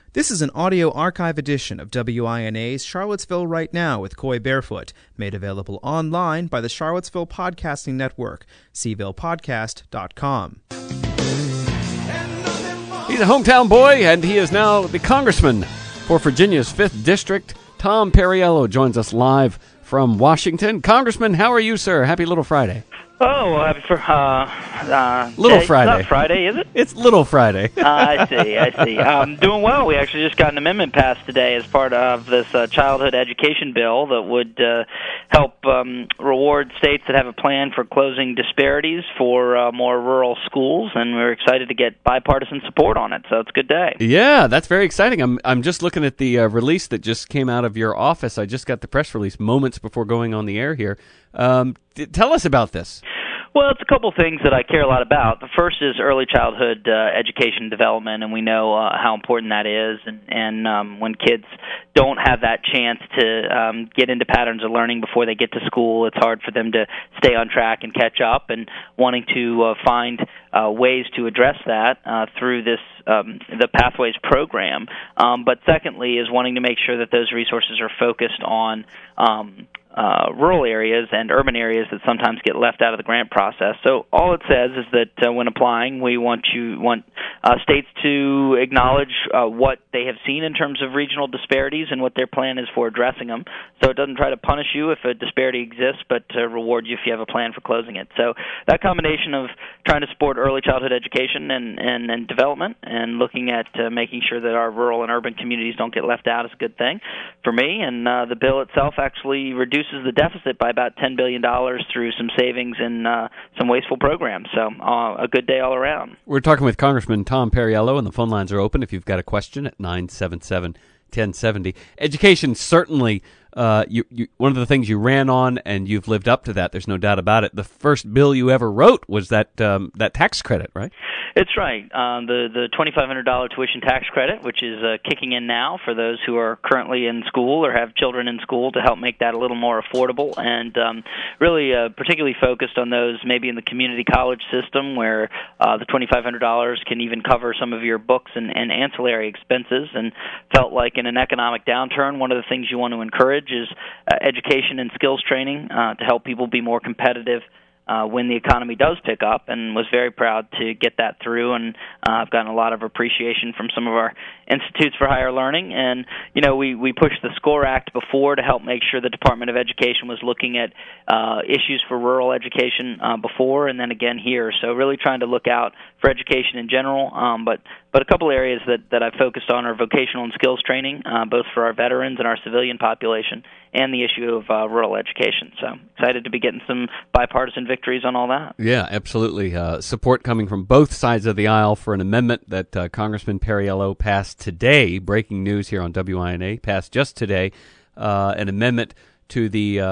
This is an audio archive edition of WINA's Charlottesville Right Now with Coy Barefoot, made available online by the Charlottesville Podcasting Network, cvillePodcast.com. He's a hometown boy, and he is now the congressman for Virginia's 5th District. Tom Perriello joins us live from Washington. Congressman, how are you, sir? Happy Little Friday. Oh, happy for Little Friday. It's not Friday, is it? It's Little Friday. I see. Doing well. We actually just got an amendment passed today as part of this childhood education bill that would help reward states that have a plan for closing disparities for more rural schools, and we're excited to get bipartisan support on it, so it's a good day. Yeah, that's very exciting. I'm just looking at the release that just came out of your office. I just got the press release moments before going on the air here. Tell us about this. Well, it's a couple things that I care a lot about. The first is early childhood education and development, and we know how important that is. And when kids don't have that chance to get into patterns of learning before they get to school, it's hard for them to stay on track and catch up. And wanting to find ways to address that through this the Pathways program. But secondly is wanting to make sure that those resources are focused on rural areas and urban areas that sometimes get left out of the grant process. So all it says is that when applying, we want states to acknowledge what they have seen in terms of regional disparities and what their plan is for addressing them. So it doesn't try to punish you if a disparity exists, but to reward you if you have a plan for closing it. So that combination of trying to support early childhood education and development and looking at making sure that our rural and urban communities don't get left out is a good thing for me. And the bill itself actually reduces the deficit by about $10 billion through some savings in some wasteful programs. So a good day all around. We're talking with Congressman Tom Perriello, and the phone lines are open if you've got a question at 977-1070. Education certainly one of the things you ran on, and you've lived up to that. There's no doubt about it. The first bill you ever wrote was that tax credit, right? It's right. The $2,500 tuition tax credit, which is kicking in now for those who are currently in school or have children in school to help make that a little more affordable, and really particularly focused on those maybe in the community college system where the $2,500 can even cover some of your books and ancillary expenses, and felt like in an economic downturn, one of the things you want to encourage is education and skills training to help people be more competitive when the economy does pick up, and was very proud to get that through. And I've gotten a lot of appreciation from some of our institutes for higher learning. And, you know, we pushed the SCORE Act before to help make sure the Department of Education was looking at issues for rural education before, and then again here. So really trying to look out for education in general, but a couple areas that I've focused on are vocational and skills training, both for our veterans and our civilian population, and the issue of rural education. So excited to be getting some bipartisan victories on all that. Yeah, absolutely. Support coming from both sides of the aisle for an amendment that Congressman Perriello passed today. Breaking news here on WINA, passed just today, an amendment to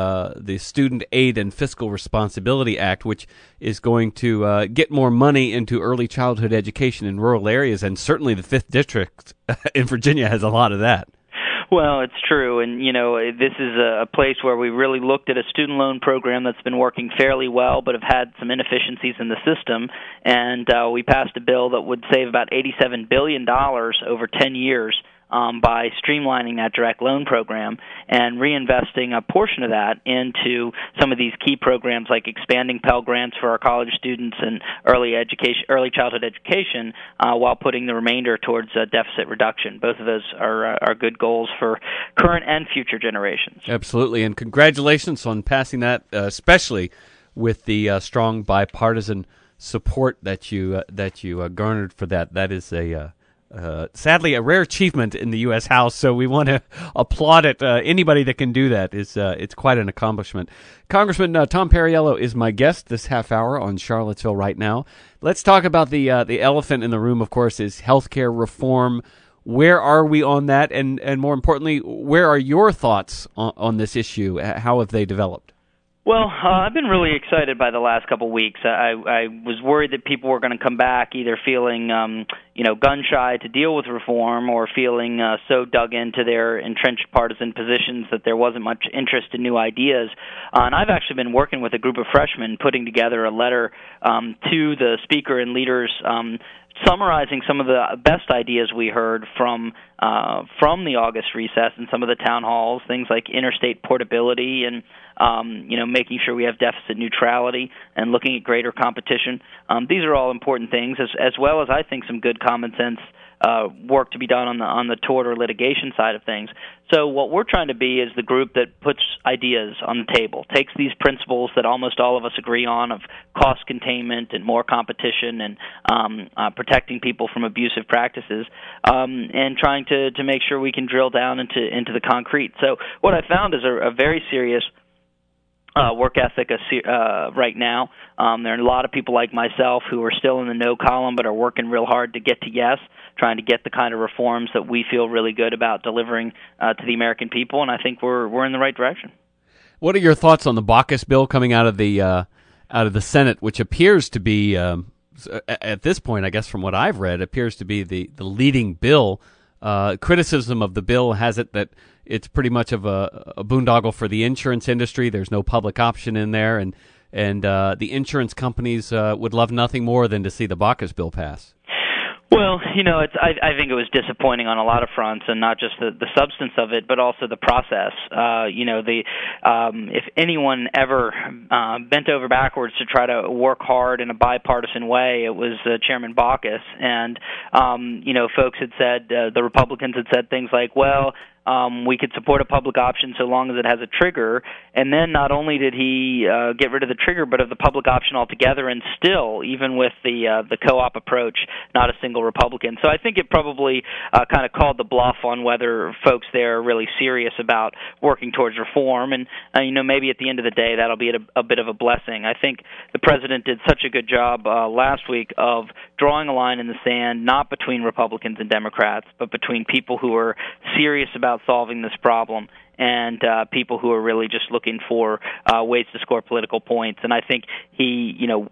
the Student Aid and Fiscal Responsibility Act, which is going to get more money into early childhood education in rural areas, and certainly the 5th District in Virginia has a lot of that. Well, it's true, and you know, this is a place where we really looked at a student loan program that's been working fairly well, but have had some inefficiencies in the system, and we passed a bill that would save about $87 billion over 10 years by streamlining that direct loan program and reinvesting a portion of that into some of these key programs like expanding Pell Grants for our college students and early childhood education, while putting the remainder towards deficit reduction. Both of those are good goals for current and future generations. Absolutely, and congratulations on passing that, especially with the strong bipartisan support that you garnered for that. That is sadly a rare achievement in the U.S. House, so we want to applaud it. Anybody that can do that it's quite an accomplishment. Congressman Tom Perriello is my guest this half hour on Charlottesville Right Now. Let's talk about the elephant in the room, of course, is healthcare reform. Where are we on that, and more importantly, where are your thoughts on this issue? How have they developed? Well, I've been really excited by the last couple of weeks. I was worried that people were going to come back either feeling, gun-shy to deal with reform, or feeling so dug into their entrenched partisan positions that there wasn't much interest in new ideas. And I've actually been working with a group of freshmen putting together a letter to the speaker and leaders summarizing some of the best ideas we heard from the August recess and some of the town halls, things like interstate portability and making sure we have deficit neutrality and looking at greater competition. These are all important things, as well as I think some good common sense work to be done on the tort or litigation side of things. So what we're trying to be is the group that puts ideas on the table, takes these principles that almost all of us agree on of cost containment and more competition and protecting people from abusive practices, and trying to make sure we can drill down into the concrete. So what I found is a very serious work ethic right now. There are a lot of people like myself who are still in the no column but are working real hard to get to yes, trying to get the kind of reforms that we feel really good about delivering to the American people, and I think we're in the right direction. What are your thoughts on the Baucus bill coming out of the Senate, which appears to be, at this point, I guess from what I've read, appears to be the leading bill? Criticism of the bill has it that it's pretty much of a boondoggle for the insurance industry. There's no public option in there, and the insurance companies would love nothing more than to see the Baucus bill pass. Well, I think it was disappointing on a lot of fronts, and not just the substance of it, but also the process. If anyone ever bent over backwards to try to work hard in a bipartisan way, it was Chairman Baucus. And folks had said, the Republicans had said things like, well, we could support a public option so long as it has a trigger. And then not only did he get rid of the trigger, but of the public option altogether, and still, even with the co-op approach, not a single Republican. So I think it probably kind of called the bluff on whether folks there are really serious about working towards reform. And, maybe at the end of the day, that'll be a bit of a blessing. I think the president did such a good job last week of drawing a line in the sand, not between Republicans and Democrats, but between people who are serious about solving this problem and people who are really just looking for ways to score political points. And I think he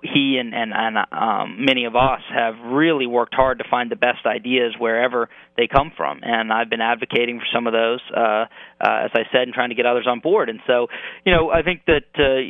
and many of us have really worked hard to find the best ideas wherever they come from. And I've been advocating for some of those, as I said, and trying to get others on board. And so, I think that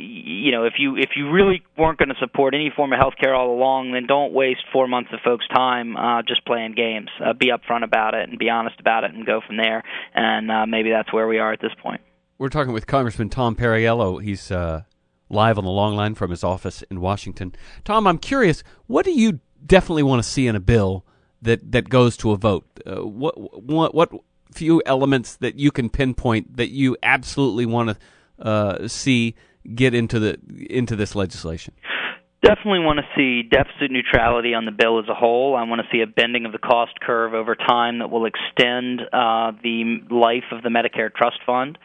if you really weren't going to support any form of health care all along, then don't waste 4 months of folks' time just playing games. Be upfront about it and be honest about it, and go from there. And maybe that's where we are at this point. We're talking with Congressman Tom Perriello. He's live on the long line from his office in Washington. Tom, I'm curious, what do you definitely want to see in a bill that goes to a vote? What few elements that you can pinpoint that you absolutely want to see get into this legislation? Definitely want to see deficit neutrality on the bill as a whole. I want to see a bending of the cost curve over time that will extend the life of the Medicare Trust Fund.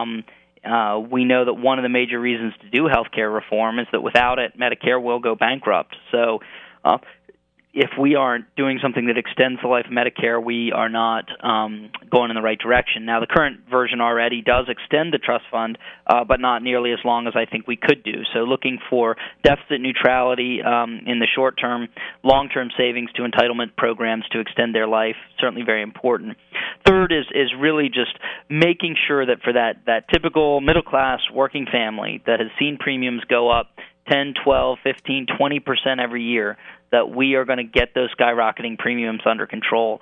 We know that one of the major reasons to do health care reform is that without it, Medicare will go bankrupt. So if we aren't doing something that extends the life of Medicare, we are not going in the right direction. Now, the current version already does extend the trust fund, but not nearly as long as I think we could do. So looking for deficit neutrality in the short term, long-term savings to entitlement programs to extend their life, certainly very important. Third is really just making sure that for that typical middle-class working family that has seen premiums go up 10, 12, 15, 20% every year, that we are going to get those skyrocketing premiums under control.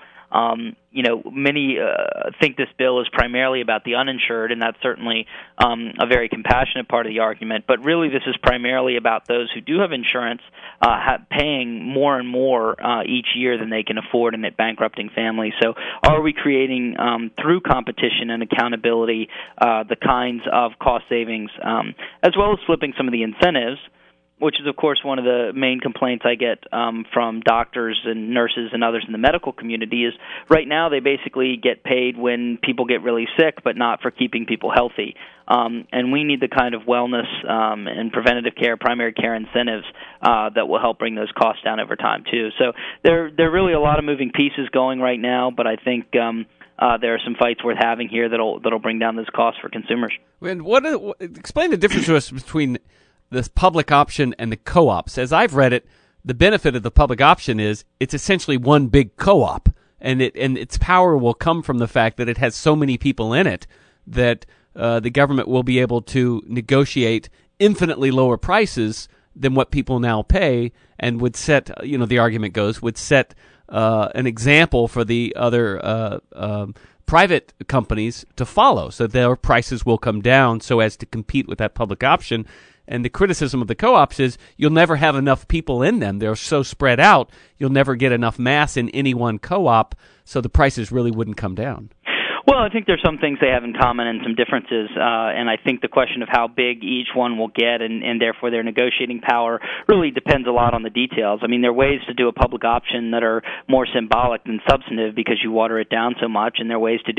Many think this bill is primarily about the uninsured, and that's certainly a very compassionate part of the argument. But really, this is primarily about those who do have insurance paying more and more each year than they can afford, and it bankrupting families. So are we creating, through competition and accountability, the kinds of cost savings, as well as flipping some of the incentives, which is, of course, one of the main complaints I get from doctors and nurses and others in the medical community is right now they basically get paid when people get really sick, but not for keeping people healthy. And we need the kind of wellness and preventative care, primary care incentives that will help bring those costs down over time, too. So there are really a lot of moving pieces going right now, but I think there are some fights worth having here that'll bring down those costs for consumers. And explain the difference to us between this public option and the co-ops. As I've read it, the benefit of the public option is it's essentially one big co-op, and its power will come from the fact that it has so many people in it that the government will be able to negotiate infinitely lower prices than what people now pay, and would set, the argument goes, would set an example for the other private companies to follow, so their prices will come down so as to compete with that public option. And the criticism of the co-ops is you'll never have enough people in them. They're so spread out, you'll never get enough mass in any one co-op, so the prices really wouldn't come down. Well, I think there's some things they have in common and some differences, and I think the question of how big each one will get and therefore their negotiating power really depends a lot on the details. I mean, there are ways to do a public option that are more symbolic than substantive because you water it down so much, and there are ways to do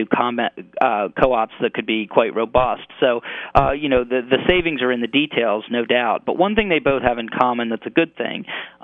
co-ops that could be quite robust. So, the savings are in the details, no doubt. But one thing they both have in common that's a good thing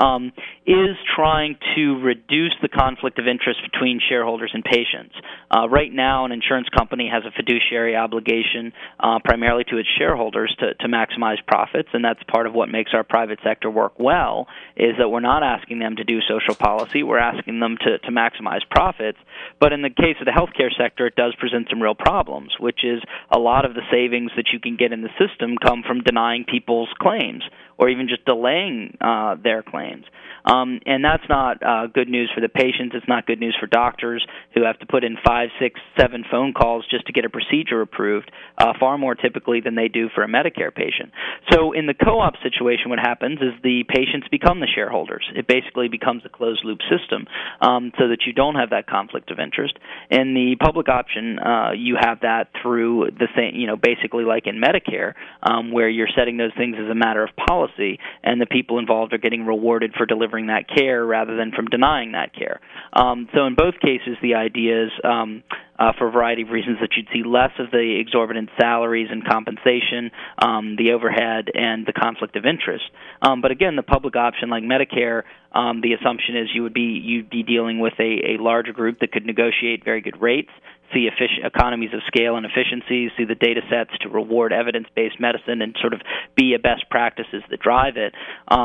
is trying to reduce the conflict of interest between shareholders and patients. Right now, an insurance company has a fiduciary obligation primarily to its shareholders to maximize profits, and that's part of what makes our private sector work well, is that we're not asking them to do social policy, we're asking them to maximize profits. But in the case of the healthcare sector, it does present some real problems, which is a lot of the savings that you can get in the system come from denying people's claims or even just delaying their claims. And that's not good news for the patients. It's not good news for doctors who have to put in 5, 6, 7 phone calls just to get a procedure approved, far more typically than they do for a Medicare patient. So in the co-op situation, what happens is the patients become the shareholders. It basically becomes a closed-loop system so that you don't have that conflict of interest. In the public option, you have that through the same, basically like in Medicare, where you're setting those things as a matter of policy, and the people involved are getting rewarded for delivering that care rather than from denying that care. So in both cases, the idea is, for a variety of reasons, that you'd see less of the exorbitant salaries and compensation, the overhead, and the conflict of interest. But again, the public option like Medicare, the assumption is you'd be dealing with a larger group that could negotiate very good rates, see economies of scale and efficiencies, see the data sets to reward evidence-based medicine, and sort of be a best practices that drive it.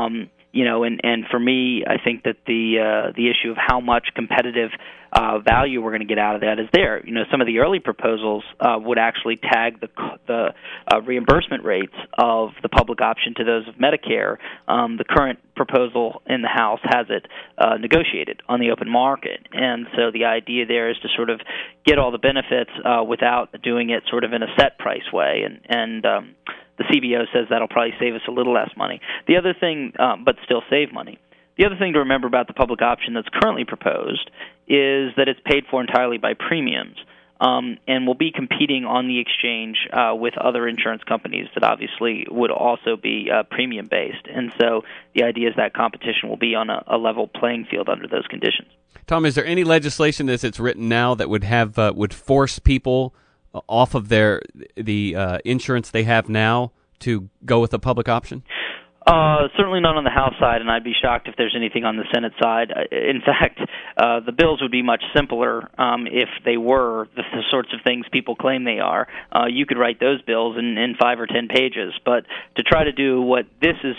And for me, I think that the issue of how much competitive value we're going to get out of that is there. Some of the early proposals would actually tag the reimbursement rates of the public option to those of Medicare. The current proposal in the House has it negotiated on the open market, and so the idea there is to sort of get all the benefits without doing it sort of in a set price way, and the CBO says that'll probably save us a little less money. The other thing, but still save money. The other thing to remember about the public option that's currently proposed is that it's paid for entirely by premiums, and will be competing on the exchange with other insurance companies that obviously would also be premium-based. And so the idea is that competition will be on a level playing field under those conditions. Tom, is there any legislation as it's written now that would force people off of the insurance they have now to go with the public option? Certainly not on the House side, and I'd be shocked if there's anything on the Senate side. In fact, the bills would be much simpler if they were the sorts of things people claim they are. You could write those bills in 5 or 10 pages, but to try to do what this is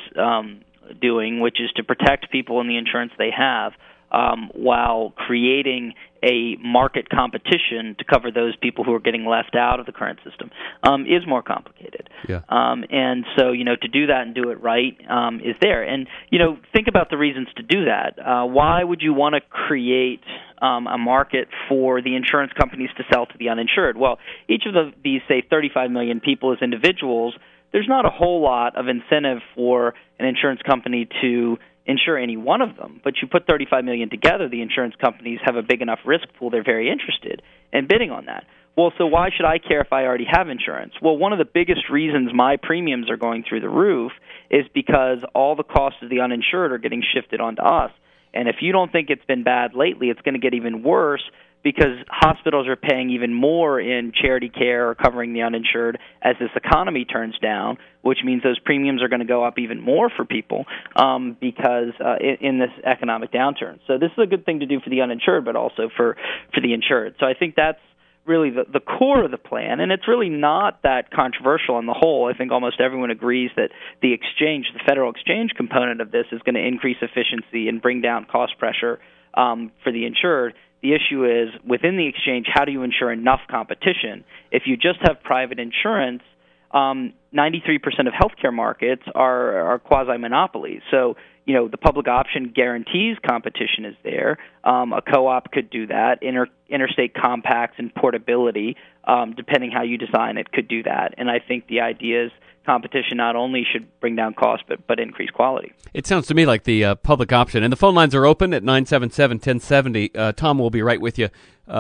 doing, which is to protect people in the insurance they have, while creating a market competition to cover those people who are getting left out of the current system, is more complicated. Yeah. And so, to do that and do it right is there. And, think about the reasons to do that. Why would you want to create a market for the insurance companies to sell to the uninsured? Well, each of these, say, 35 million people as individuals, there's not a whole lot of incentive for an insurance company to insure any one of them, but you put 35 million together, the insurance companies have a big enough risk pool, they're very interested in bidding on that. Well, so why should I care if I already have insurance? Well, one of the biggest reasons my premiums are going through the roof is because all the costs of the uninsured are getting shifted onto us. And if you don't think it's been bad lately, it's going to get even worse, because hospitals are paying even more in charity care or covering the uninsured as this economy turns down, which means those premiums are going to go up even more for people because in this economic downturn. So this is a good thing to do for the uninsured, but also for the insured. So I think that's really the core of the plan, and it's really not that controversial on the whole. I think almost everyone agrees that the federal exchange component of this is going to increase efficiency and bring down cost pressure for the insured. The issue is, within the exchange, how do you ensure enough competition? If you just have private insurance, 93% of healthcare markets are quasi-monopolies. So, the public option guarantees competition is there. A co-op could do that. Interstate compacts and portability, depending how you design it, could do that. And I think the idea is competition not only should bring down costs, but increase quality. It sounds to me like the public option. And the phone lines are open at 977-1070. Tom will be right with you.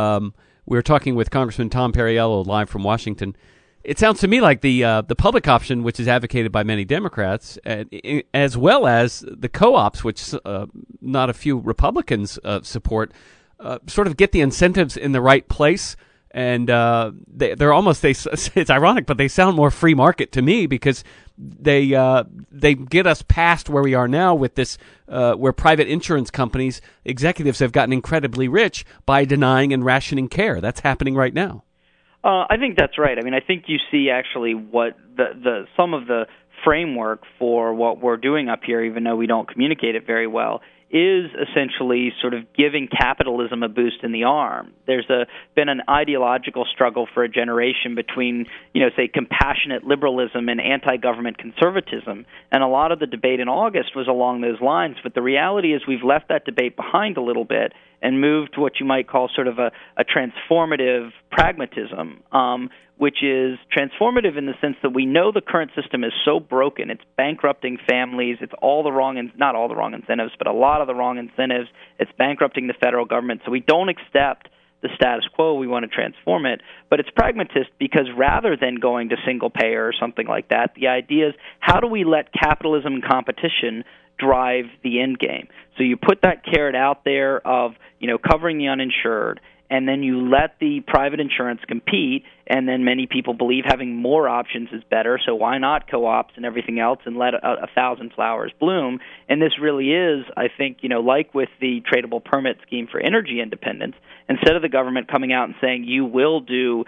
We're talking with Congressman Tom Perriello live from Washington. It sounds to me like the public option, which is advocated by many Democrats, as well as the co-ops, which not a few Republicans support, sort of get the incentives in the right place. And they're almost, it's ironic, but they sound more free market to me because they get us past where we are now with this, where private insurance companies, executives have gotten incredibly rich by denying and rationing care. That's happening right now. I think that's right. I mean, I think you see actually what some of the framework for what we're doing up here, even though we don't communicate it very well, is essentially sort of giving capitalism a boost in the arm. There's been an ideological struggle for a generation between, say, compassionate liberalism and anti-government conservatism, and a lot of the debate in August was along those lines. But the reality is we've left that debate behind a little bit and moved to what you might call sort of a transformative pragmatism, which is transformative in the sense that we know the current system is so broken, it's bankrupting families, it's all the wrong, not all the wrong incentives, but a lot of the wrong incentives, it's bankrupting the federal government, so we don't accept the status quo, we want to transform it, but it's pragmatist because rather than going to single payer or something like that, the idea is how do we let capitalism and competition drive the end game? So you put that carrot out there of, covering the uninsured, and then you let the private insurance compete, and then many people believe having more options is better, so why not co-ops and everything else and let a thousand flowers bloom? And this really is, I think, like with the tradable permit scheme for energy independence, instead of the government coming out and saying you will do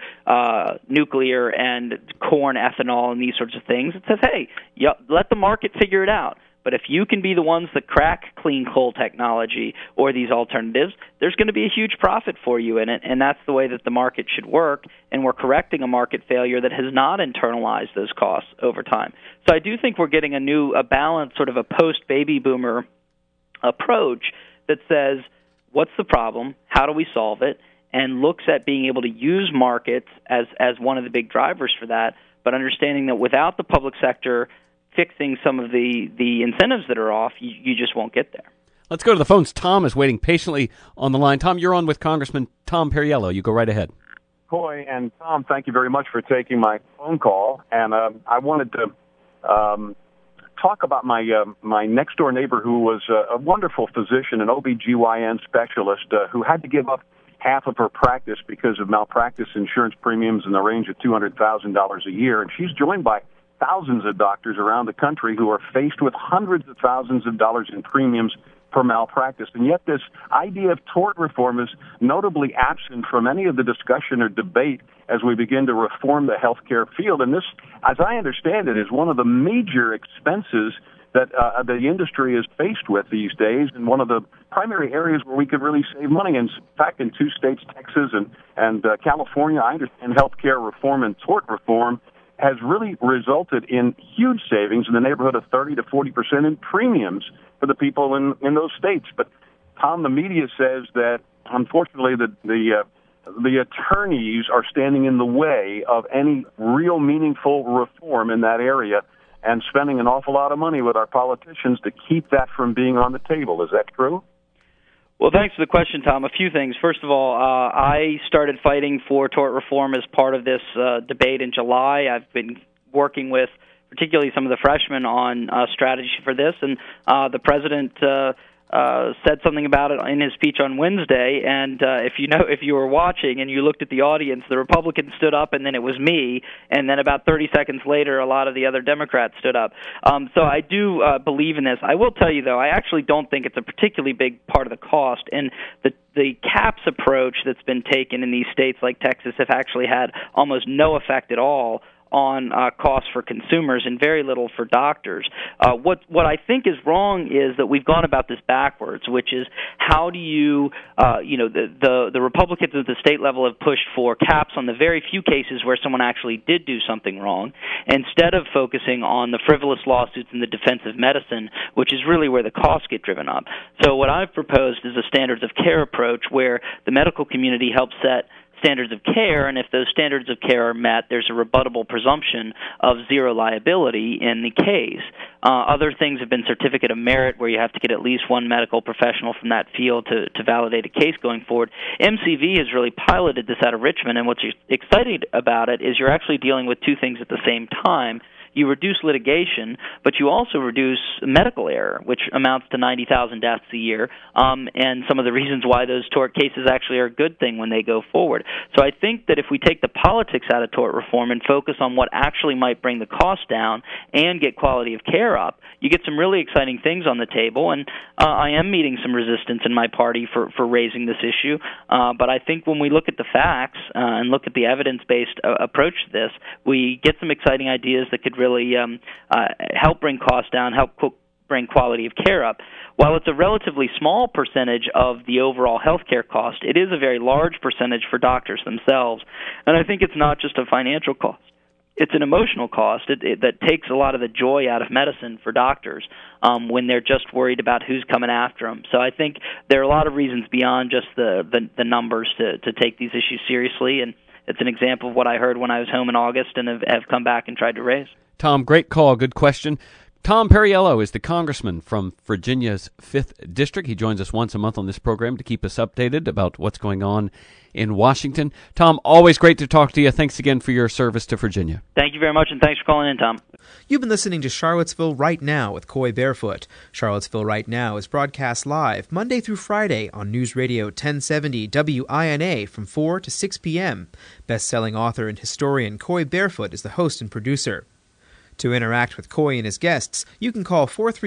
nuclear and corn ethanol and these sorts of things, it says, hey, let the market figure it out. But if you can be the ones that crack clean coal technology or these alternatives, there's going to be a huge profit for you in it, and that's the way that the market should work, and we're correcting a market failure that has not internalized those costs over time. So I do think we're getting a balanced sort of a post-baby boomer approach that says, what's the problem, how do we solve it, and looks at being able to use markets as one of the big drivers for that, but understanding that without the public sector fixing some of the incentives that are off, you just won't get there. Let's go to the phones. Tom is waiting patiently on the line. Tom, you're on with Congressman Tom Perriello. You go right ahead. Coy and Tom, thank you very much for taking my phone call. And I wanted to talk about my next-door neighbor who was a wonderful physician, an OBGYN specialist who had to give up half of her practice because of malpractice insurance premiums in the range of $200,000 a year. And she's joined by thousands of doctors around the country who are faced with hundreds of thousands of dollars in premiums for malpractice. And yet this idea of tort reform is notably absent from any of the discussion or debate as we begin to reform the healthcare field. And this, as I understand it, is one of the major expenses that the industry is faced with these days, and one of the primary areas where we could really save money. In fact, in two states, Texas and California, I understand healthcare reform and tort reform has really resulted in huge savings in the neighborhood of 30 to 40% in premiums for the people in those states. But, Tom, the media says that, unfortunately, the attorneys are standing in the way of any real meaningful reform in that area and spending an awful lot of money with our politicians to keep that from being on the table. Is that true? Well, thanks for the question, Tom. A few things. First of all, I started fighting for tort reform as part of this debate in July. I've been working with particularly some of the freshmen on strategy for this, and the president said something about it in his speech on Wednesday. And if you were watching and you looked at the audience, the Republicans stood up, and then it was me, and then about 30 seconds later, a lot of the other Democrats stood up. So I do believe in this. I will tell you, though, I actually don't think it's a particularly big part of the cost, and the caps approach that's been taken in these states like Texas have actually had almost no effect at all on costs for consumers and very little for doctors. What I think is wrong is that we've gone about this backwards, which is how do you, the Republicans at the state level have pushed for caps on the very few cases where someone actually did do something wrong, instead of focusing on the frivolous lawsuits in the defense of medicine, which is really where the costs get driven up. So what I've proposed is a standards of care approach where the medical community helps set standards of care, and if those standards of care are met, there's a rebuttable presumption of zero liability in the case. Other things have been certificate of merit, where you have to get at least one medical professional from that field to validate a case going forward. MCV has really piloted this out of Richmond, and what's exciting about it is you're actually dealing with two things at the same time. You reduce litigation, but you also reduce medical error, which amounts to 90,000 deaths a year, and some of the reasons why those tort cases actually are a good thing when they go forward. So I think that if we take the politics out of tort reform and focus on what actually might bring the cost down and get quality of care up, you get some really exciting things on the table, and I am meeting some resistance in my party for raising this issue, but I think when we look at the facts and look at the evidence-based approach to this, we get some exciting ideas that could really help bring costs down, help bring quality of care up. While it's a relatively small percentage of the overall healthcare cost, it is a very large percentage for doctors themselves. And I think it's not just a financial cost. It's an emotional cost that takes a lot of the joy out of medicine for doctors when they're just worried about who's coming after them. So I think there are a lot of reasons beyond just the numbers to take these issues seriously, and it's an example of what I heard when I was home in August and have come back and tried to raise. Tom, great call. Good question. Tom Perriello is the congressman from Virginia's 5th District. He joins us once a month on this program to keep us updated about what's going on in Washington. Tom, always great to talk to you. Thanks again for your service to Virginia. Thank you very much, and thanks for calling in, Tom. You've been listening to Charlottesville Right Now with Coy Barefoot. Charlottesville Right Now is broadcast live Monday through Friday on News Radio 1070 WINA from 4 to 6 p.m. Best-selling author and historian Coy Barefoot is the host and producer. To interact with Coy and his guests, you can call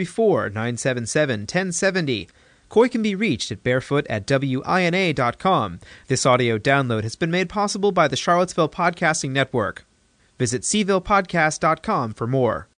434-977-1070. Coy can be reached at barefoot@wina.com. This audio download has been made possible by the Charlottesville Podcasting Network. Visit cvillepodcast.com for more.